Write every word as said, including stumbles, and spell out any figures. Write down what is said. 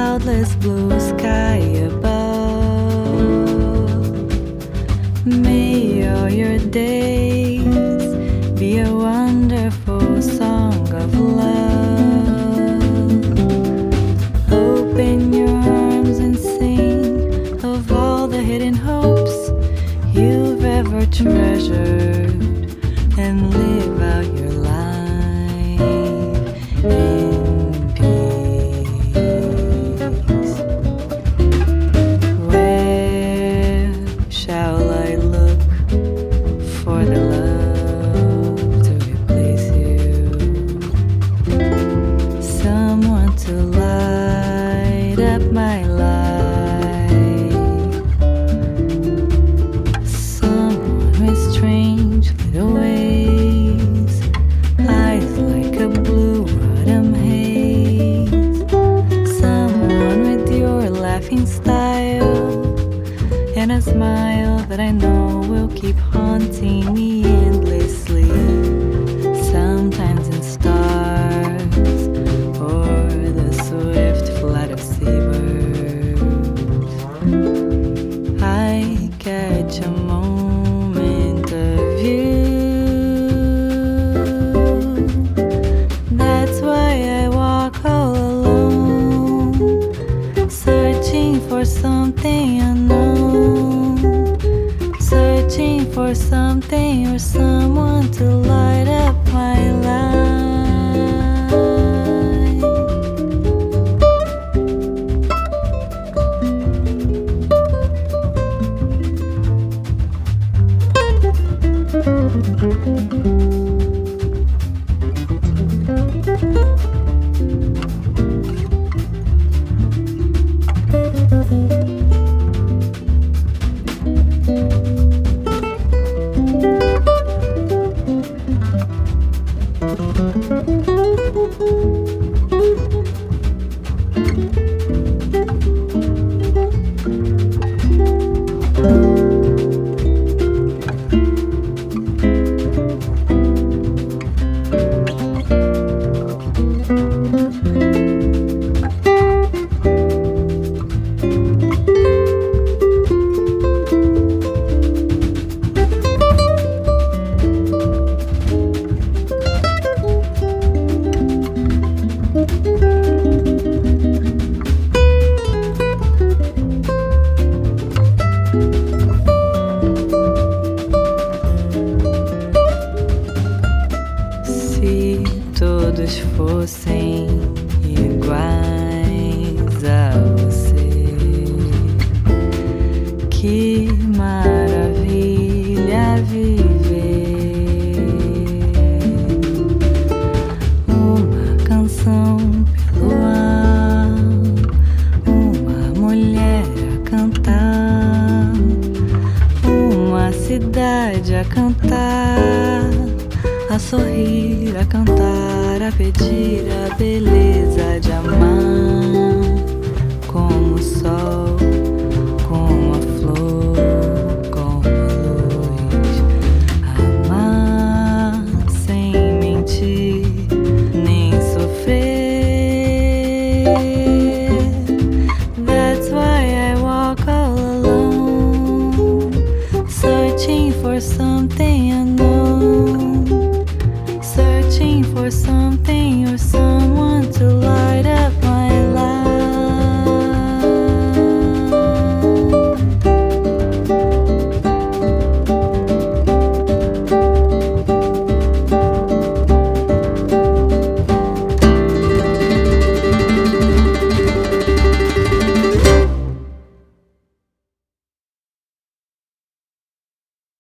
cloudless blue sky above. May all your days be a wonderful song of love. Open your arms and sing of all the hidden hopes you've ever treasured, and live out your life in peace. Where shall I look for the love to replace you? Someone to light up my life. Someone with strange little ways, eyes like a blue autumn haze. Someone with your laughing style and a smile that I know will keep haunting me endlessly. Sometimes in stars or the swift flight of seabirds, I catch a moment of you. That's why I walk all alone, searching for something unknown, searching for something or someone to light up my life. Se todos fossem iguais a você, que maravilha viver. Uma canção pelo ar, uma mulher a cantar, uma cidade a cantar, a sorrir, a cantar, a pedir a beleza de amar, como o sol